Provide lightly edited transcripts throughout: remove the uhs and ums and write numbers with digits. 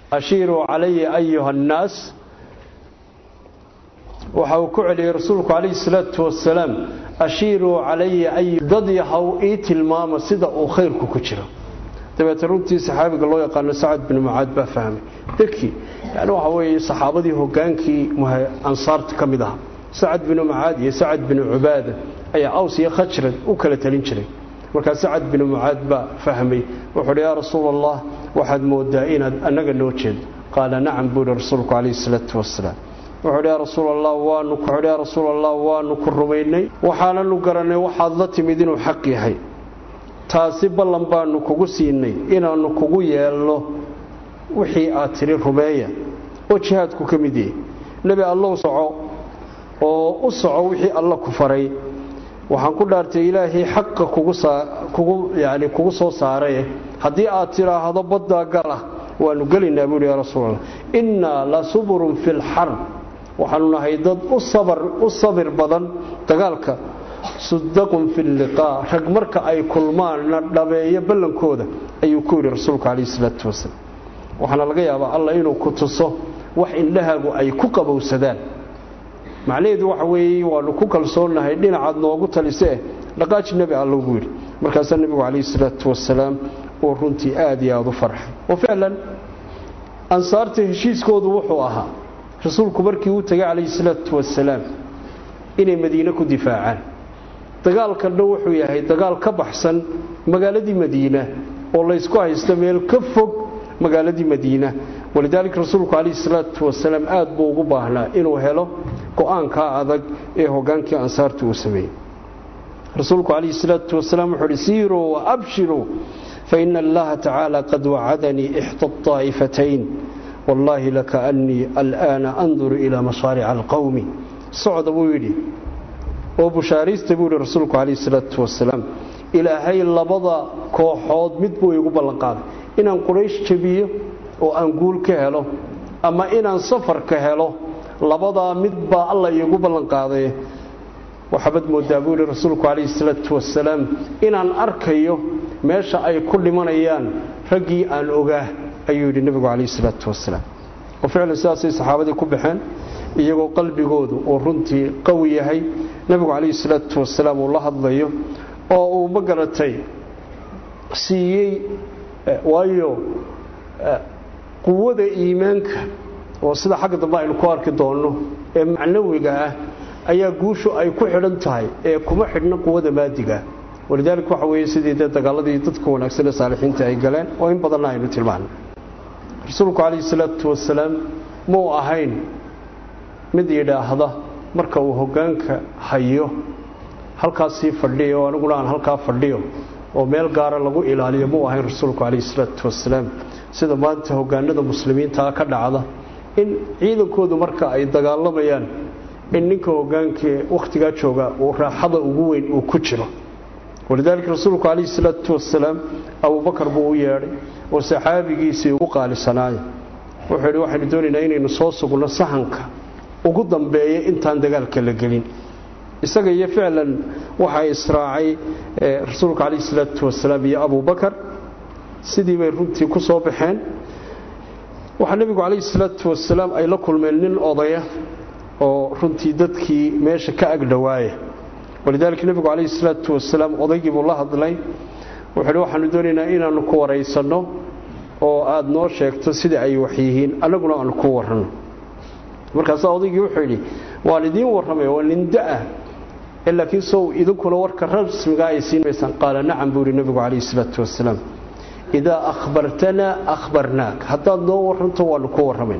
ashiiru calayya ayuha annaas waxa uu ku celiyay rasuulku calayhi salaatu wasalaam ashiiru calayya dad yahow ii tilmaama sida uu khayrku ku jiro dabeetana runtii saxaabiga loo yaqaano sacad bin mucaad baa fahmay dadkii yani waxa weeye saxaabadii hogaankii ansaarta ka mid ahaa sacad bin mucaad iyo sacad bin cubaada ayaa aws iyo khajrad u kala talin jiray markaa sacad bin mucaad baa fahmay wuxuu yaa rasuul allah waxaad moodaa inaad annaga noo jeedo qaala nacam buuri rasuulku calayhi salaatu wasalaam wuxuu yaa rasuul allah waanu ku rumaynay waxaananu garanay waxaad la timid inuu xaq yahay taasi ballan baanu kugu siinay inaanu kugu yeelno wixii aad tiri rumeeya oo jihaadku ka mid yahay nabi allah soco oo u soco wixii allah ku faray waxaan ku dhaartay ilaahay xaq kugu soo saaray hadii aad tiraahdo badda gala waanu galina buu yaa rasuul inna la suburun fil harb waxaanu nahay dad u sabir badan dagaalka صدقهم في اللقاء rag marka ay kulmaan dhabeeyo ballankooda ayuu ku yiri rasuulku kaleey salaatu wasalaam waxana laga yaabaa Allah inuu ku tuso wax indhahaagu ay ku qabowsadaan macnaheedu waxa weeye waa ku kalsoonahay dhinacaad noogu talisay dhaqaaji nabi Allah ugu yiri markaas nabigu kaleey salaatu wasalaam oo runtii aad iyo aad u farxay oo ficlan ansaarta heshiiskoodu wuxuu ahaa rasuulku markii uu tagay kaleey salaatu wasalaam inay Madiina ku difaacaan dagaalka dhow wuxuu yahay dagaal ka baxsan magaaladii Madiina oo la isku haysto meel ka fog magaaladii Madiina walidaalka rasuulku kaleey salaatu wasalaam aad buu ugu baahnaa inuu helo go'aanka adag ee hogaankii ansaartu uu sameeyay rasuulku kaleey salaatu wasalaam wuxuu siiru wa abshiru fa inna allaha ta'ala qad wa'adani ihta at-ta'ifatayn wallahi laka anni al'ana anzuru ila masari'a al-qawmi socda buu yiri oo bushaarista buu rasuulku kaleey salaatu wasalaam ilaahay labada kooxood mid buu igu ballan qaaday inaan quraysh jabiyo oo aan guul ka helo ama inaan safar ka helo labada mid baa Allah igu ballan qaaday waxabad moodaa buu rasuulku kaleey salaatu wasalaam inaan arkayo meesha ay ku dhimanayaan ragii aan ogaa ayuu yiri nabiga kaleey salaatu wasalaam oo ficilka saasay saxaabadii ku baxeen iyagoo qalbigoodu oo runtii qawi yahay nabigu kaleey salaatu wasalaam uu la hadlayo oo uu magaratay siiyay waayo quwada iimaanka oo sida xagga dambe aynu ku arki doono ee macnawiga ah ayaa guushu ay ku xidhan tahay ee kuma xidhna quwada maadiga walidaalka waxa weeye sidii dagaaladii dadka wanaagsan ee saalixiinta ay galeen oo in badan aynu tilmaano rasuulku kaleey salaatu wasalaam ma ahayn mid yiraahda marka uu hogaanka hayo halkaas fadhiyo aniguna aan halka fadhiyo oo meel gaar ah lagu ilaaliyo ma ahayn rasuulku kaleey salaatu wasalaam sida maanta hogaanada muslimiinta ka dhacda in ciidankoodu marka ay dagaalamayaan in ninka hogaanka waqtiga jooga oo raaxada ugu weyn uu ku jiro walidaalka rasuulku kaleey salaatu wasalaam Abu Bakar buu yeeray oo saxaabigiisii ugu qaalisanaay wuxuu waxaan doonaynaa inaynu soo sugno sahanka ugu dambeeyay intaan dagaalka la gelin isaga iyo ficlan waxa israacay rasuulka kaleey salaatu wasalaam iyo Abu Bakar sidii bay runtii ku soo baxeen waxa nabigu kaleey salaatu wasalaam ay la kulmeen nin odaya oo runtii dadkii meesha ka ag dhawaayay walidaalka nabigu kaleey salaatu wasalaam odaygii buu la hadlay wuxuu waxaan doonaynaa inaanu ku wareysano oo aad noo sheegto sida ay wax yihiin anaguna aan ku warrano markaas odaygii wuxuu yiri waan idin warramay waa nindaa laakiin soo idinkuna warka rasmiga ay siinaysan qaala nacam buu nabigu kaleey salaatu wasalaam ida akhbartana akhbarnaak hatta noo warranto waan ku warramay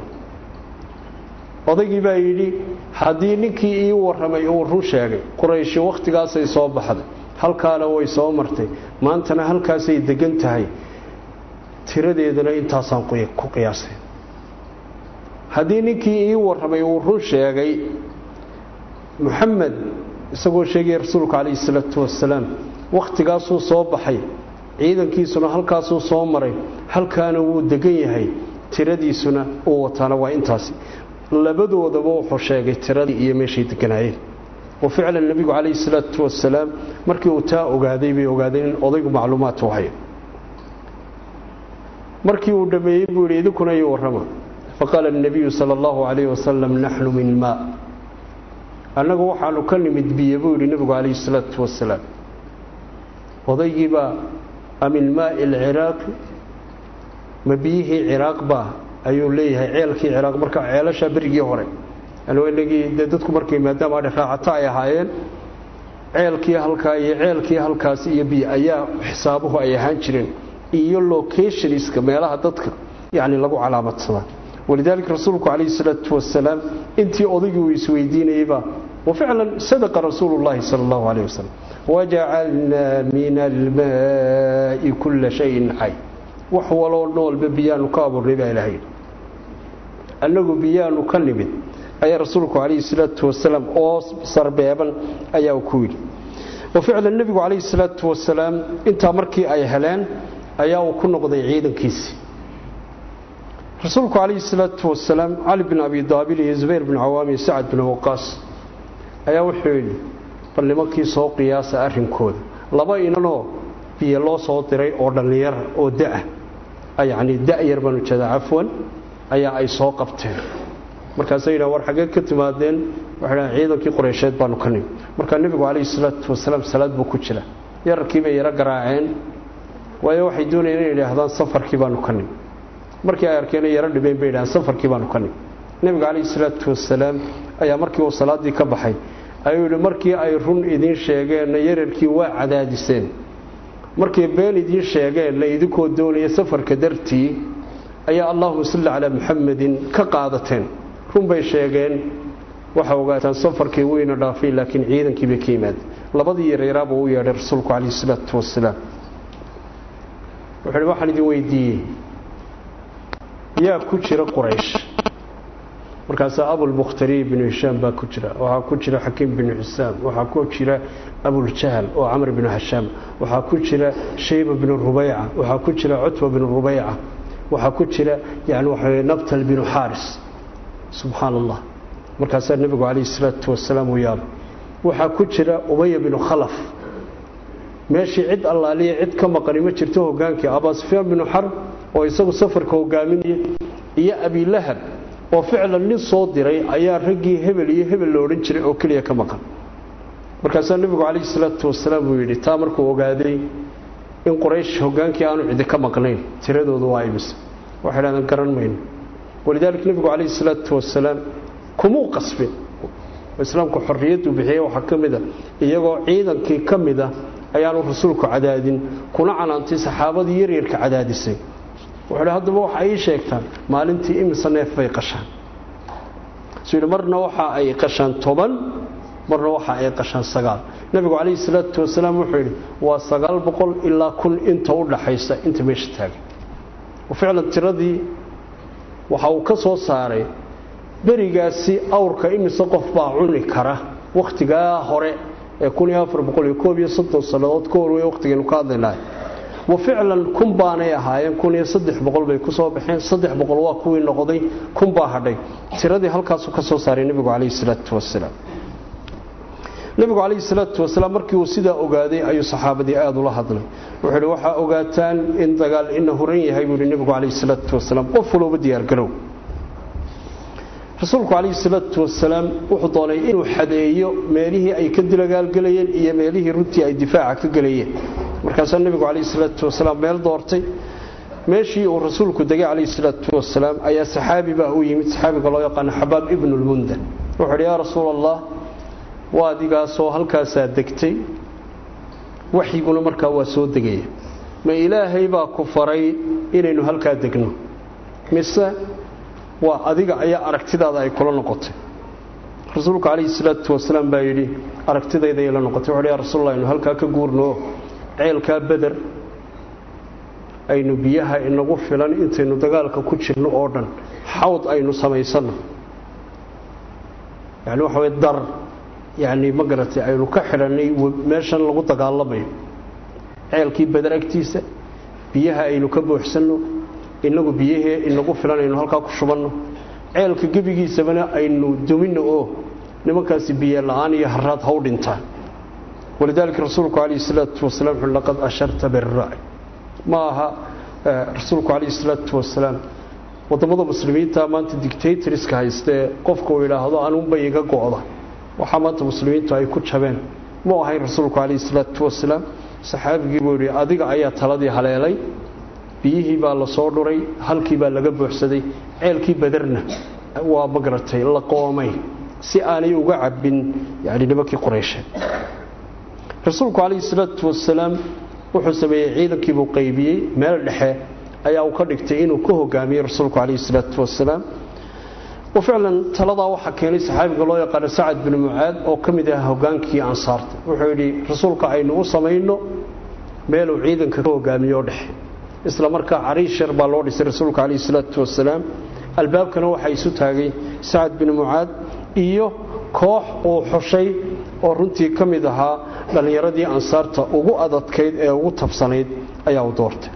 odaygii baa yiri hadii ninkii ii warramay uu run sheegay quraysh waqtigaas ay soo baxday halkaana way soo martay maantana halkaas ay degan tahay tiradeedana intaasaan ku qiyaasay hadii ninkii ii warramay uu run sheegay Muhammad isagoo sheegay rasuulka kaleey salaatu wasalaam waqtigaas uu soo baxay ciidankiisuna halkaas uu soo maray halkaana uu degan yahay tiradiisuna uu wataana waa intaas labadoodaba wuxuu sheegay tiradii iyo meeshii deganaayeen oo ficlan nabiga kaleey salaatu wasalaam markii uu taa ogaaday bay ogaadeen in odaygu macluumaad u hayo markii uu dhameeyay buu yiri idinku ay warrama faqala an-nabiy sallallahu alayhi wasallam nahnu min ma annagu waxaanu ka nimid biyo buu yiri nabigu alayhi salatu wasalaam wadayba amin ma al-iraq mabihi iraq ba ayuu leeyahay ceelkii iraq marka ceelasha birigii hore alweeligi dadku markay maadaama raacata ay ahaayeen ceelkii halkaas iyo biyo ayaa xisaabuhu ay ahaan jireen iyo locationska meelaha dadka yaani lagu calaamadsada ولذلك رسولك عليه الصلاة والسلام انتي أضيقوا يسويدينيبا وفعلا صدق رسول الله صلى الله عليه وسلم وجعلنا من الماء كل شيء حي وحولوا النول ببيان كابر ربا إلهي أنه بيان كلمت أي رسولك عليه الصلاة والسلام أصر بيابا أي وكويل وفعلا النبي عليه الصلاة والسلام انت مركي أي هلان أي وكنا قضي عيدا كيسي رسولك عليه الصلاة والسلام علي بن أبي طالب زبير بن عوام سعد بن وقاص أيا وحيل فلمكي سو قياس أرنكود لبا إنه في الله صوتري أو دلير أو داء أي يعني داء يربنا كذا عفوا أي سو قبته مركزينا ورحقة كتمادين وحنا عيدا كي قريشات بانو كني مركز النبي عليه الصلاة والسلام صلاة بكتشلة يركب يرجع عين ويوحدون إلى هذا السفر كي بانو كني markii ay arkeen yara dhibeen beedaan safarkii baan ku nabiga kaleey salaatu wasalaam ayaa markii uu salaadii ka baxay ayuu markii ay run idin sheegeen yararkii waa cadaadiseen markii been idin sheegeen la idinku doonaya safarka dartii ayaa Allahumma salli ala Muhammadin ka qaadateen run bay sheegeen waxa ogaataan safarkii weyna dhaafay laakiin ciidankii bay ka yimaad labadii yareeraaba uu yeedhay rasuulku kaleey salaatu wasalaam wuxuu waxaan idin weydiiyay يا كجرة قريش مركز أبو البختري بن هشام باكجرة وحكجرة حكيم بن حسام وحكجرة أبو الجهل وعمر بن هشام وحكجرة شيبة بن الربيعة وحكجرة عتبة بن الربيعة وحكجرة يعني نبتل بن حارس سبحان الله مركز النبي عليه الصلاة والسلام وياه وحكجرة أبي بن خلف ماشي عد الله لي عد كما قريمة شرته قانك أبا سفيان بن حرب ويسوي سفر كوجامين يا أبي لهب وفعلا للصوت دري أيار رجي هبل لورنشري أو كليه كما قال مركز النبي عليه الصلاة والسلام ويلي تامر كوجادي إن قريش هجان كانوا عند كما قلين تردوا ضوايبس وحنا نكرن مين ولذلك النبي عليه الصلاة والسلام كمو قصب الإسلام كحريته بحياة وحكم ذا يجوا عيدا كي كم ذا أيانو رسولك عدادين كنا عن أنت صحابة يريرك عدادسين وحنا هذا هو حي شيكتان مالنتي إمسنة في قشان سير مرنا وحى أي قشان طبعا مرنا وحى أي قشان سجال النبي عليه الصلاة والسلام وحيد والسجال بقول إلا كل أنت ولا حيسة أنت مش تاجي وفعلا تردي وحوكسو صاري بريجاسي أورك إمسقف باعني كره وقت جاء هراء يكون يافر بقول يكوب يصدق الصلوات كور وقت ينقاضنا وفعلا كم بانية هاي يكون يصدق بقول بيكسو بحين صدق بقول واقوي النقضي كم باهدي تردي هالكاسو كسو صار النبي عليه الصلاة والسلام النبي عليه الصلاة والسلام مركي وسيدا أوجادي أي صحابة آد الله هذل وحلو وحى أوجاتان إن قال إنه رني هاي النبي عليه الصلاة والسلام قفلوا بديار قالوا رسولك عليه الصلاة والسلام وحضاني إنه حدايو ماليه أي كدل قال قليل إيا ماليه رتي أي دفاعك قليل مركز النبي عليه الصلاة والسلام مال دورتي ماشي ورسولك دقى عليه الصلاة والسلام أي صحابي بقى يمت صحابي قال الله يقان حباب ابن المندن وحر يا رسول الله وادي قاسو هالكاسا دكتي وحي يقول مركا واسو دقية ما إلهي با كفري إنه هالكا دقنو مسا وأديك أي أركتدا ذا يكون نقطة رسولك عليه الصلاة والسلام بايدي أركتدا ذا يلا نقطة وعلى رسول الله إنه هل كجورنو عيل كبدر أي نبيها إنه غفلان أنت إنه دجالك كوتشر نوردن حوض أي نسمى يصنع يعني هو الدر يعني مقرتي أي نكحرني وماشان لغو دجالبي عيل كي بدر أكتيسة بيها أي نكبو حسنه inagu biyaha inagu filan inuu halka ku shubano ceelka gabigiisabana aynu dumino oo nimankaasi biyo la'aan iyo harad haw dhintaan walidaalka rasuulku kaleey salaatu wasalaam laqad asharta birra'i maaha rasuulku calayhi salaatu wasalaam wadamada muslimiinta maanta dictatorska haystee qofka uu yidhaahdo anuunba iga go'da waxaa maanta muslimiintu ay ku jabeen ma ahayn rasuulku calayhi salaatu wasalaam saxaabigii buu yidhi adiga ayaa taladii haleelay biyihii baa la soo dhuray halkii baa laga buuxsaday ceelkii badarna waa magaratay la qoomay si aanay uga cabin yani nimankii Quraysheed rasuulku calayhi salaatu wasalaam wuxuu sameeyay ciidankii buu qaybiyay meel dhexe ayaa uu ka dhigtay inuu ku hogaamiyo rasuulku calayhi salaatu wasalaam وفعلا talada waxa keenay saxaabiga loo yaqaan Sa'ad bin Mu'aad oo kamid ah hogaankii ansaarta wuxuu yiri rasuulka aynu u sameeyno meel uu ciidanka ka hogaamiyo dhexe isla markaa Ariishar baa loo dhisay rasuulka calayhi salaatu wasalaam albaabkana waxa isu taagay Sa'ad bin Mu'aad iyo koox oo xushay oo runtii kamid ahaa dhalinyaradii ansaarta ugu adadkeed ee ugu tabsanayd ayaa u doortay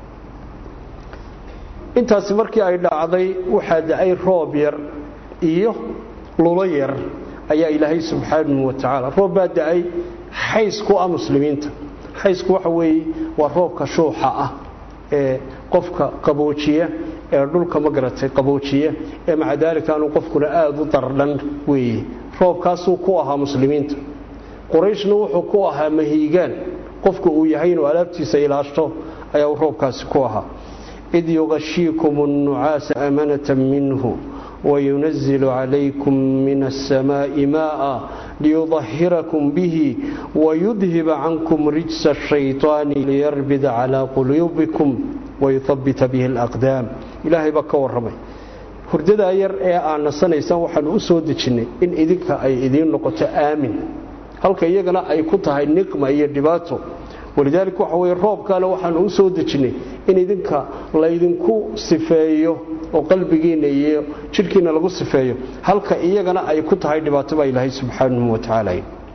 intaas markii ay dhacday waxa dhacay roob yar iyo lulo yar ayaa Ilaahay subhanahu wa ta'ala roob baa dhacay xaysku ah muslimiinta xaysku waxa weeye waa roobka shuuxa ah ee qofka qaboojiya ee dhulka magaratay qaboojiya ee macdaalika aanu qofkuna aad u dardan weeye roobkaas uu ku ahaa muslimiinta Qurayshna wuxuu ku ahaa mahiigan qofku uu yahay inuu alaabtiisa ilaashto ayaa roobkaas ku ahaa إذ يغشيكم النعاس أمنة منه وينزل عليكم من السماء ماء ليظهركم به ويذهب عنكم رجس الشيطان ليربد على قلوبكم ويثبت به الأقدام إلهي بك ورمي hurdada yar ee aan nasanaysan waxaan u soo dejinay in idinka ay idin noqoto aamin halka iyagana ay ku tahay niqma iyo dhibaato ولذلك وحوي الروب قال وحن أسود دجني إن إذنك لا إذنكو سفايو وقلبيين إيه شركنا لقو سفايو هل كإيجنا أي كنت هاي دباتبا إلهي سبحانه وتعالى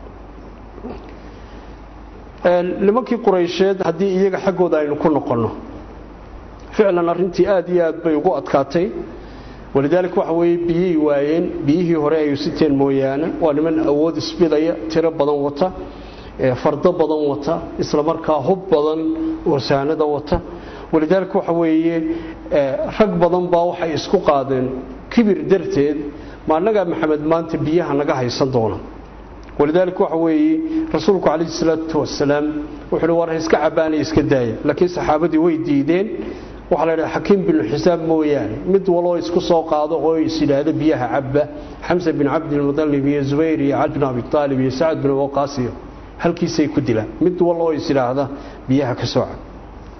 لما كي قريشات هدي إيجا حقو داينو كنا قلنا فعلا أرنتي آديات بيقو أتكاتي ولذلك وحوي بيه واين بيه هراء يستين مويانا ولمن أود سبيدايا ترى بدن وطا fardo badan wata isla markaa hub badan oo saanada wata walidaalku waxa weeye rag badan baa waxay isku qaadeen kibir darteed ma anaga maxamed maanta biyaha naga haysan doona walidaalku waxa weeye rasuulku kaleey salaatu wasalaam wuxuu war iska cabaanay iska daaya laakiin saxaabadii way diideen waxa la yiraahdaa Hakim bin Hisaab mooyaan mid waloo isku soo qaado oo isilaada biyaha cabba Hamza bin Abd al-Muttalib iyo Zubayr iyo Ali bin Abi Talib iyo Sa'd bin Waqaas halkiisay ku dilaan mid waloo isiraahda biyaha ka soo cad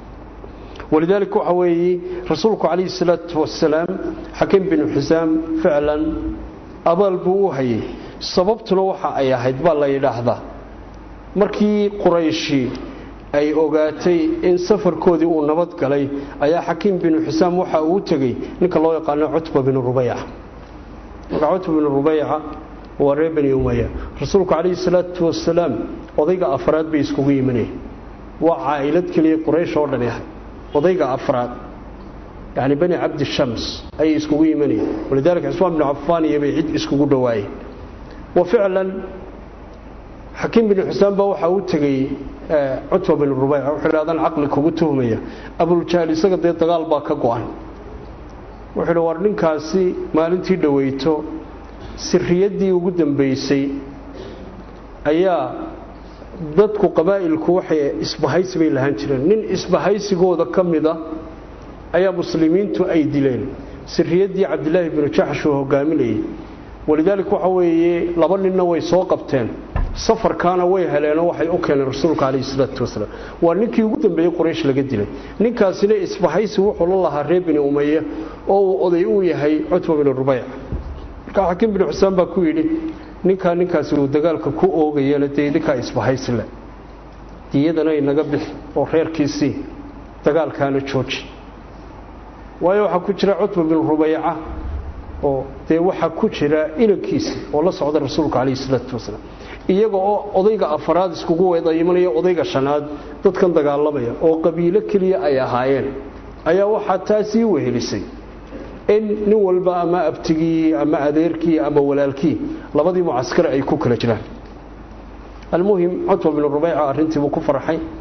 ولذلك وحوي رسولك عليه الصلاة والسلام حكيم بن حسام فعلا أبال بوهي صببت لوحة أي أحد بالله يلاحظه مركي قريشي أي أوقاتي إن سفر كودي ونبض قلي أي حكيم بن حسام وحا أوتقي نك الله يقال عتبة بن الربيع عتبة بن الربيع وربني أمية رسولك عليه الصلاة والسلام وضيق أفراد بيسكوي منه وعائلة كلي قريش ورنيها وضيق أفراد يعني بني عبد الشمس أي يسكوي منه ولذلك عثمان بن عفان يبي يعيد يسكوي دواي وفعلا حكيم بن حسام بوحة وتجي عتبة بن الربيع وحلا هذا عقلك وتهمية أبو الجهل سقط يتقال باك قوان وحلا ورنين كاسي مالنتي دويتو sirriyadii ugu dambeysay ayaa dadku qabaa'ilku waxay isbahaysi bay lahaan jireen nin isbahaysigooda kamida ayaa muslimiintu ay dileen sirriyadii Abdullah ibn Jahsh oo hogaaminayay walidaalku waxa weeye laba ninna way soo qabteen safarkaana way heleen waxay u keeneen rasuulka kaleey salaatu wasalaam waa ninkii ugu dambeeyay Quraysh laga dilay ninkaasina isbahaysi wuxuu la lahaa reer bani Umayya oo oday u yahay Utba bin Rubay'a حكيم بن حسام باكويلي ninkaasi uu dagaalka ku oogayeen deedika isbahaysle diyadana inaga bix oo reerkiisii dagaalkaana jooji waayo waxa ku jira Utba bin Rubay'a oo waxa ku jira inankiisi oo la socda rasuulka kaleey salaatu wasalaam iyaga oo odayga afraad iskugu weedaymanaya odayga shanaad dadkan dagaalamaya oo qabiilo kaliya ay ahaayeen ayaa waxa taasi wehelisay in nin walba ama abtigii ama adeerkii ama walaalkii labadii muaskar ay ku kala jiraan المهم عتبة بن الربيع arintii uu ku farxay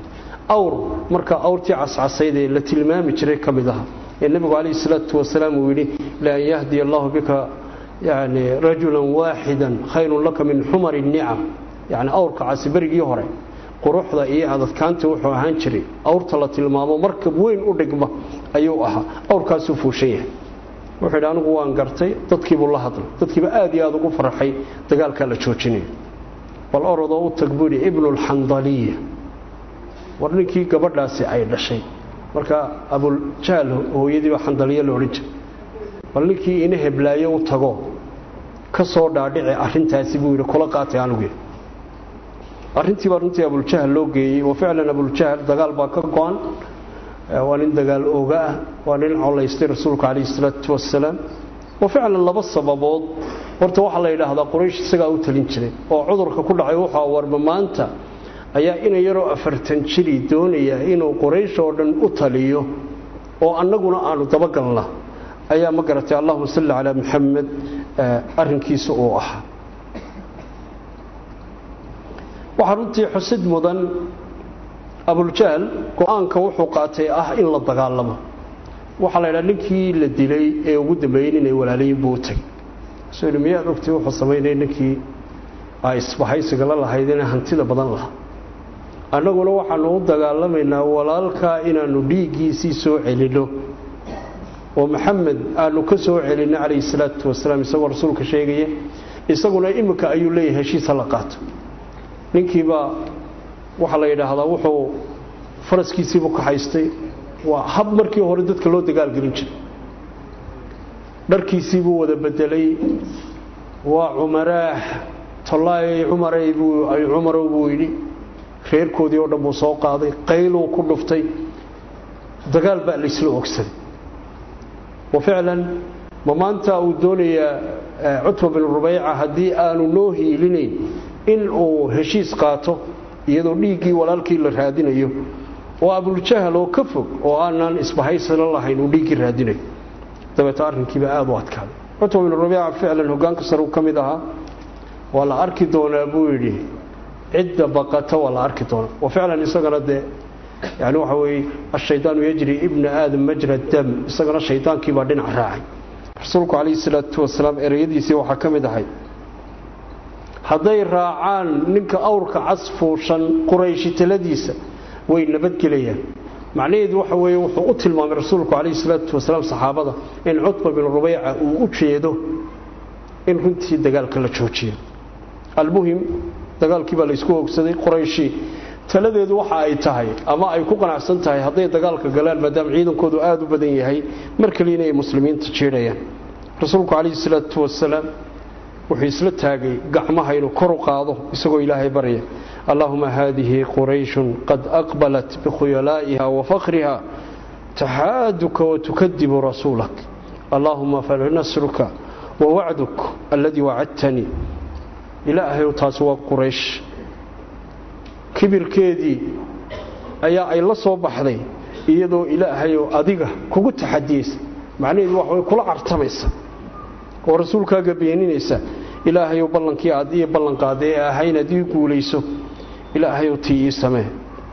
awr marka awrtii cascasayd ee la tilmaami jiray kamidaha ee nabigu kaleey salaatu wasalaam uu yiri la yahdi Allah bika yani rajulan waahidan khayrun laka min humari ni'am yani awrka casibarigii hore quruxda iyo adadkaanta wuxuu ahaan jiray awrta la tilmaamo markab weyn u dhigma ayuu ahaa awrkaas uu fuushay wuxuu anigu waan gartay dadkii buu la hadlay dadkiiba aad iyo aad ugu farxay dagaalka la joojinay wal orado u tagbuuri ibn al-handaliya warninkii gabadhaasi ay dhashay marka abul jahl hooyadii ba handaliya loo oran jiray warninkii in heblaayo u tago ka soo dhaadhici arintaasi buu yiri kula qaatay anigu arintii baa runtii abul jahl loo geeyay oo ficlan abul jahl dagaal baa ka go'an waa nin dagaal ooga ah waa nin colaystay rasuulka kaleey salaatu wasalaam oo ficlan laba sababood horta waxa la yiraahdaa quraysh isaga u talin jiray oo cudurka ku dhacay waxa warba maanta ayaa in yaro 40 jiri doonaya inuu quraysh oo dhan u taliyo oo annaguna aanu dabagalna ayaa ma garatay Allahumma salli ala Muhammad arrinkiisa oo ah waxa runtii xusid mudan abul jahl go'aanka wuxuu qaatay in la dagaalamo waxa la yiraahdaa ninkii la dilay ee ugu dambeeyay inay walaalayn bootay Soomaaliya ogtay wuxuu sameeyay ninkii ay isbahaysiga la lahaydeen hantida badan lahaa annaguna waxaanu u dagaalameynaa walaalka inaanu dhiigiisii soo celino oo maxamed aanu ka soo celinay kaleey salaatu wasalaam isagoo rasuulka sheegay isaguna imika ayuu leeyahay heshiis la qaato ninkiiba waxa la yiraahdaa wuxuu faraskiisii ku haystay waa hab markii hore dadka loo dagaal gelin jiray dharkiisii buu wada bedelay waa umaraah tallaahi umaray buu yiri reerkoodii oo dhan buu soo qaaday qaylo ku dhuftay dagaal baa la isla ogsaday وفعلا maanta uu doonaya Utba bin Rubay'a hadii aanu noo hiilinayn in uu heshiis qaato iyadoo dhiigii walaalkii la raadinayo oo abul jahl oo ka fog oo aanan isbahaysan lahayn uu dhiigii raadinayo dabta arrinkiiba aad u adkaaday Utba bin Rubay'a ficlan hogaanka sare uu kamid ahaa wala arki doonaa buu yiri cid baqata wala arki doona وفعلا isagana يعني وحوي الشيطان يجري ابن آدم مجرى الدم isagana shaytaankii baa dhinac raacay rasuulku kaleey salaatu wasalaam ereyadiisa waxa kamid ahay haday raacaan ninka awrka casfuushan quraysh taladiisa way nabad galayaan macnaheedu waxa weeye wuxuu u tilmaamay rasuulku kaleey salaatu wasalaam saxaabada in Utba bin Rubay'a uu u jeedo in runtii dagaalka la joojiyo almuhim dagaalkii baa la isku ogsaday qurayshi taladeedu waxa ay tahay ama ay ku qanacsan tahay haday dagaalka galaan maadaama ciidankoodu aad u badan yahay markaliina ay muslimiinta jeedayaan rasuulku kaleey salaatu wasalaam wuxuu isla taagay gacmaha inuu kor u qaado isagoo ilaahay baraya Allahumma hadhihi quraysh qad aqbalat bi khuyalaiha wa fakhriha tahaduka wa tukadibu rasulak Allahumma falnasruka wa wa'duk alladhi wa'adtani ilaahay taas waa quraysh kibirkeedii ayaa ay la soo baxday iyadoo ilaahay oo adiga kugu taxadiis macnaheedu waxa way kula cartamaysa oo rasuulkaaga beeninaysa ilaahay oo ballankii aad iyo ballan qaaday ahayna dii guuleyso ilaahay oo tii samee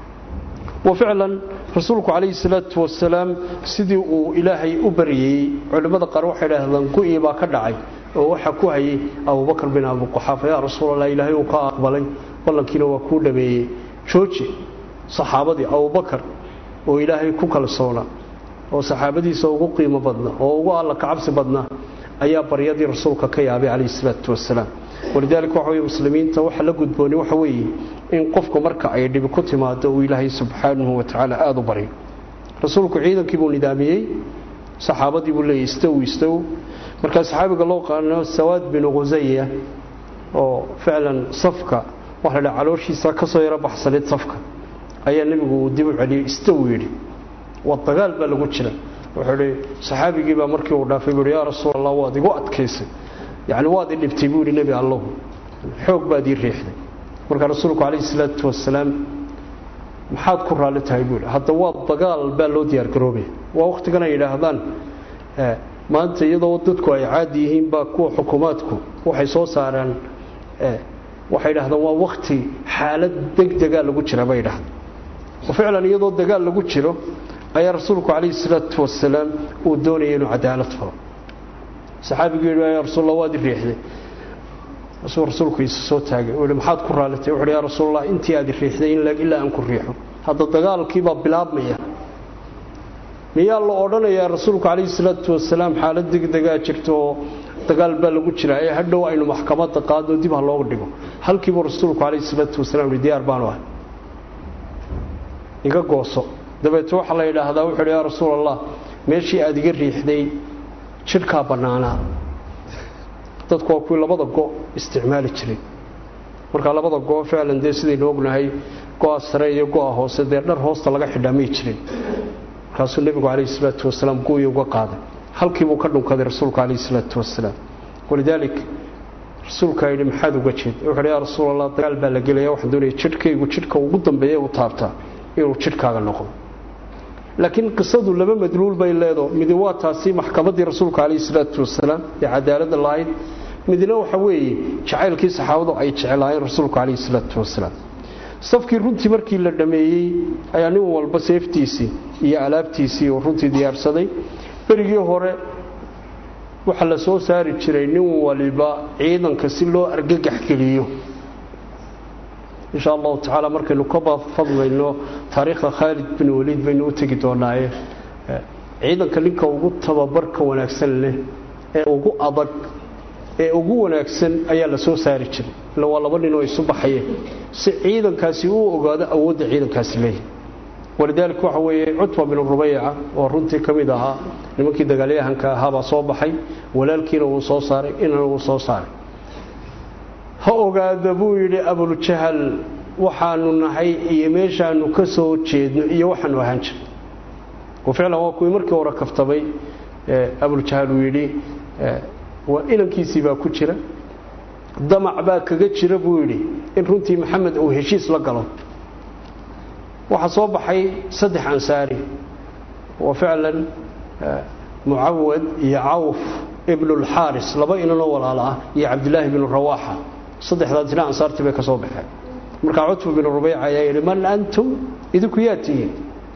وفعلا rasuulku kaleey salaatu wasalaam sidii uu ilaahay u bariyay culimada qaar waxay yiraahdaan ku iiba ka dhacay oo waxa ku hayay Abu Bakr bin Abu Quhafa ya rasuulallah ilaahay uu ka aqbalay ballankiina waa ku dhameeyay jooji saxaabadii Abu Bakr oo ilaahay ku kalsoona oo saxaabadiisa ugu qiimo badna oo ugu alla ka cabsi badna ayaa baryadii rasuulka ka yaabay kaleey salaatu wasalaam walidaalka waxa muslimiinta waxa la gudboonay waxa weeye in qofku marka ay dhib ku timaado uu ilaahay subhanahu wa ta'ala aad u bariyo rasuulku ciidankii buu nidaamiyay saxaabadii buu leeyahay istaw marka saxaabiga loo qaano Sawaad bin Ghuzayya oo ficlan safka waxa la calooshiisa ka soo yara baxsaneed safka ayaa nabigu dib u celiyay istaw yiri waa dagaal baa lagu jira wuxuu saxaabigii baa markii uu dhaafay buu yaa rasuulallah waad igu adkaysay يعني waad dhibtay buu nabi Allah xoog baad ii riixday marka rasuulku kaleey salaatu wasalaam maxaad ku raali tahay buu hadda waa dagaal baa loo diyaar garoobay waa waqtigan ay yiraahdaan maanta iyadoo dadku ay caadi yihiin baa kuwa xukuumadku waxay soo saaraan waxay yiraahdaan waa waqti xaalad degdeg ah lagu jira bay yiraahdaan وفعلا يدو دقال لغو جيرو أي رسولك عليه الصلاة والسلام ودوني إنه عدالة فرو صحابي يقولوا يا رسول الله وادي الريح دي رسولك يسسو تاقي ويقول محاد كرالتي ويقول يا رسول الله انتي هذه الريح دي إلا أنكو الريحو هذا الدقال كيبا بلاب مياه miyaa la odhanayaa rasuulku kaleey salaatu wasalaam xaalad degdeg ah jirto dagaal baa lagu jiraa ee hadhow aynu maxkamadda qaado dib ha looga dhigo halkii rasuulku kaleey salaatu wasalaam diyaar baan u ahay iga gooso dabeetoo waxa la yiraahdaa wuxuu yaa rasuulallah meeshii aad iga riixday jirka banaana dadku waa kuwa labada go isticmaali jiray marka labada go ficlan sidii ognahay go sare iyo go hoose dhar hoosta laga xidhamay jiray رسول النبي عليه الصلاة والسلام قوي وقاضي هل كيبو كدن كذا رسولك عليه الصلاة والسلام ولذلك رسولك يلي محاد وجهد وقال يا رسول الله دغال با لغليا waxaan doonay jirkaygu jirka ugu dambeeyay u taabta inuu jirkaaga noqdo laakiin qisadu laba madluul bay leedo mid waa taasi maxkamadii rasuulka عليه الصلاة والسلام ee cadaalada lahayd midna waxa weeye jacaylkii saxaabadu ay jecelaayeen rasuulka عليه الصلاة والسلام safkii runtii markii la dhameeyay ayaa nin walba seeftiisi iyo alaabtiisi oo runtii diyaarsaday berigii hore waxa la soo saari jiray nin waliba ciidanka si loo argagax geliyo insha Allah ta'ala markaynu ka fadlayno taariikhda Khalid bin Walid baynu u tagi doonaa ciidanka ninka ugu tababarka wanaagsan leh ee ugu adag ee ugu wanaagsan ayaa la soo saari jiray la laba nin oo isu baxayeen si ciidankaasi uu ogaado awoodda ciidankaasi leeyahay walidaalku waxa weeye Utba bin Rubay'a oo runtii kamid ahaa nimankii dagaalyahanka ahaa baa soo baxay walaalkiina uu soo saaray inuu uu soo saaray ha ogaado buu yiri Abu Jahl waxaanu nahay iyo meeshaanu ka soo jeedno iyo waxaanu ahaan jiray وفعلا waa kuwii markii hore kaftabay Abu Jahl uu yiri وإنكيسي با كجرا دمع با كغا جيرا بو يري ان runtii maxamed uu heshiis la galo waxa soo baxay saddex ansaari oo ficlan muawad iyo awf ibn al-haris laba inoo walaala iyo abdullah ibn rawaha saddexdaasina ansaartii bay ka soo baxeen marka Utba ibn Rubay'a ayaa yiri man antum idinku yaatiin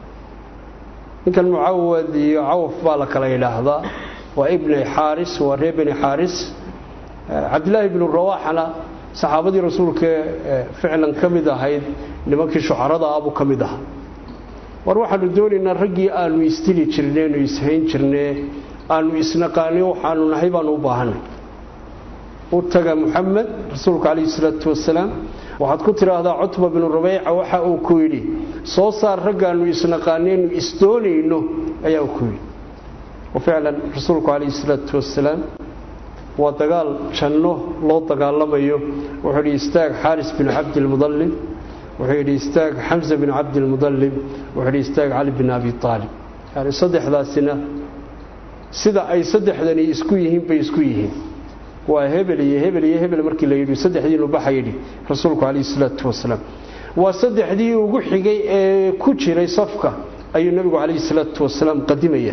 inkan muawad iyo awf baa la kala yiraahdaa وابن حارس وربن حارس عبد الله بن الرواحة صحابة رسولك فعلا كمده هيد لماكي شعراء أبو كمده وروح الدول إن الرجي آنو يستلي جرنين ويسهين جرنين آنو يسنقاني وحانو نحيبا نوباهن واتقى محمد رسولك عليه الصلاة والسلام وحد كنت هذا عتبة بن الربيع وحا أوكويلي صوصار رجي آنو يسنقانين ويستوني إنه أي أوكويلي وفعلا رسولك عليه الصلاة والسلام ودقال شنه لو دقال لمايو وحي يستاق حارس بن عبد المطلب وحي يستاق حمزة بن عبد المطلب وحي يستاق علي بن أبي طالب يعني صدح ذا سنة سيدا أي صدح ذاني يسكويهين بيسكويهين وهبل مركي ليدي صدح ذي نباحيدي رسولك عليه الصلاة والسلام وصدح ذي وقحي كوشي صفقة أي النبي عليه الصلاة والسلام قدمية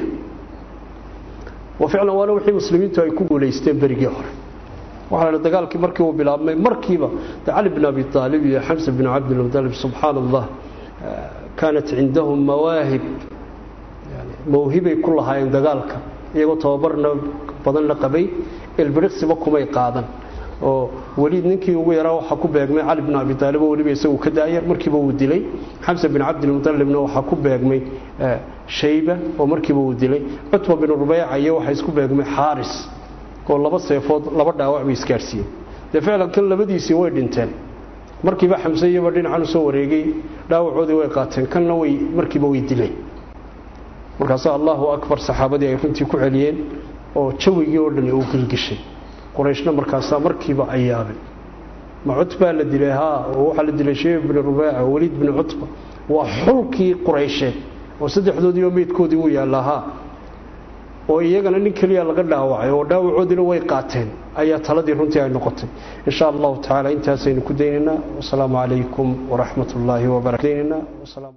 وفعلا وانا وحي مسلمين تو ay ku guuleysteen barigii hore waxa dagaalkii markii uu bilaabmay markiiba Ali ibn Abi Talib iyo Hamza ibn Abd al-Muttalib subhanallah كانت عندهم مواهب يعني موهبه كلها in dagaalka iyagoo tababarna badan la qabay ilbiriqsiba kuma ay qaadan oo waliid ninkii ugu yaraa waxa ku beegmay Ali ibn Abi Talib oo waliba isagu ka daayar markiiba uu dilay Hamza ibn Abd al-Muttalibna waxa ku beegmay shayba oo markiiba uu dilay Utba bin Rubay'a ayaa waxa isku beegmay Haris oo laba seefood laba dhaawac bay iskaarsiiyeen ficlan kan labadiisii way dhinteen markiiba Hamza iyo dhinacan soo wareegay dhaawacoodii way qaateen kanna way markiiba way dilay markaas Allahu akbar saxaabadii ay runtii ku celiyeen oo jawigii oo dhan uu gilgishay qurayshna markaas markiiba ay yaabeen ma Utba la dilay oo waxa la dilay Shay ibn Rubay'a Walid ibn Utba wa xulkii quraysheed oo saddexdoodii oo meedkoodii uu yaalaha oo iyagana nin kaliya laga dhaawacay oo dhaawacoodina way qaateen ayaa taladii runtii ay noqotay insha Allah ta'ala intaas aynu ku daynina wa salaamu alaykum wa rahmatullahi wa barakatuh.